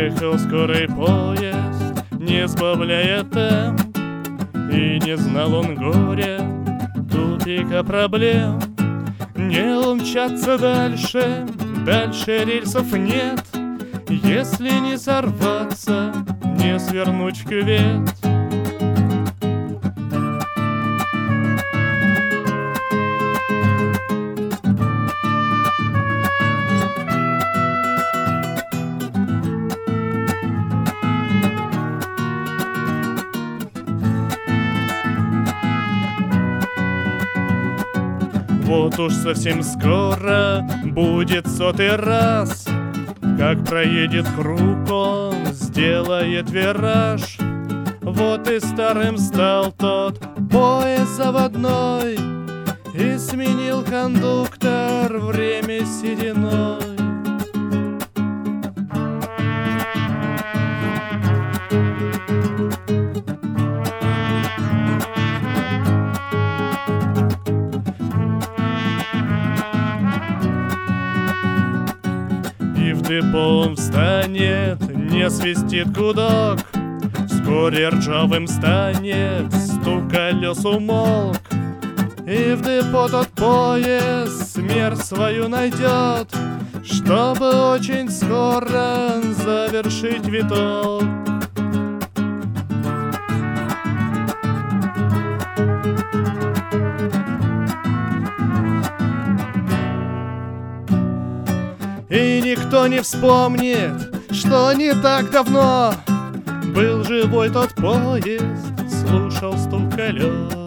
Ехал скорый поезд, не сбавляя темп, и не знал он горя, тупика проблем. Не умчаться дальше, дальше рельсов нет, если не сорваться, не свернуть в кювет. Вот уж совсем скоро будет 100-й раз, как проедет круг, он сделает вираж. Вот и старым стал тот поезд заводной, и сменил кондуктор время сединой. И в депо он встанет, не свистит гудок, вскоре ржавым станет, стук колес умолк. И в депо тот поезд смерть свою найдет, чтобы очень скоро завершить виток. И никто не вспомнит, что не так давно был живой тот поезд, слушал стук колес.